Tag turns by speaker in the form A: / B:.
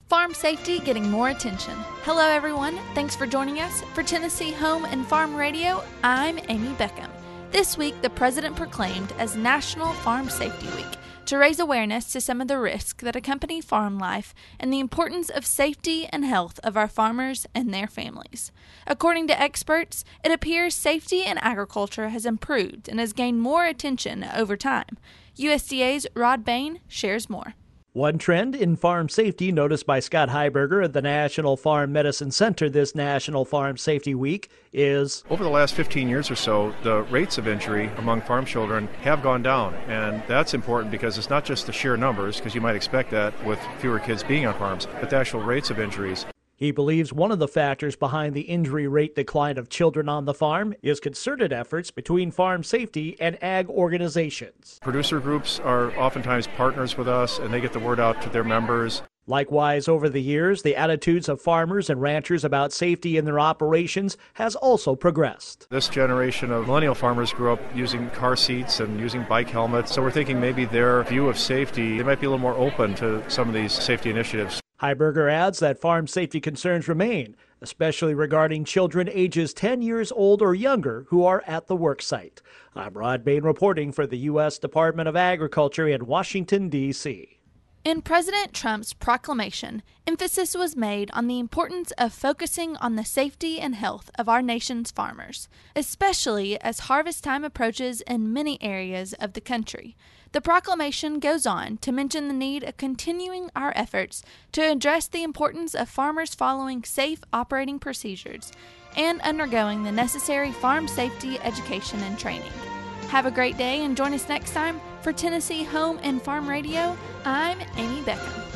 A: Farm safety getting more attention. Hello everyone, thanks for joining us. For Tennessee Home and Farm Radio, I'm Amy Beckham. This week, the President proclaimed as National Farm Safety Week to raise awareness to some of the risks that accompany farm life and the importance of safety and health of our farmers and their families. According to experts, it appears safety in agriculture has improved and has gained more attention over time. USDA's Rod Bain shares more.
B: One trend in farm safety noticed by Scott Heiberger at the National Farm Medicine Center this National Farm Safety Week is
C: over the last 15 years or so, the rates of injury among farm children have gone down. And that's important because it's not just the sheer numbers, because you might expect that with fewer kids being on farms, but the actual rates of injuries.
B: He believes one of the factors behind the injury rate decline of children on the farm is concerted efforts between farm safety and ag organizations.
C: Producer groups are oftentimes partners with us, and they get the word out to their members.
B: Likewise, over the years, the attitudes of farmers and ranchers about safety in their operations has also progressed.
C: This generation of millennial farmers grew up using car seats and using bike helmets, so we're thinking maybe their view of safety, they might be a little more open to some of these safety initiatives.
B: Heiberger adds that farm safety concerns remain, especially regarding children ages 10 years old or younger who are at the work site. I'm Rod Bain reporting for the U.S. Department of Agriculture in Washington, D.C.
A: In President Trump's proclamation, emphasis was made on the importance of focusing on the safety and health of our nation's farmers, especially as harvest time approaches in many areas of the country. The proclamation goes on to mention the need of continuing our efforts to address the importance of farmers following safe operating procedures and undergoing the necessary farm safety education and training. Have a great day and join us next time for Tennessee Home and Farm Radio. I'm Amy Beckham.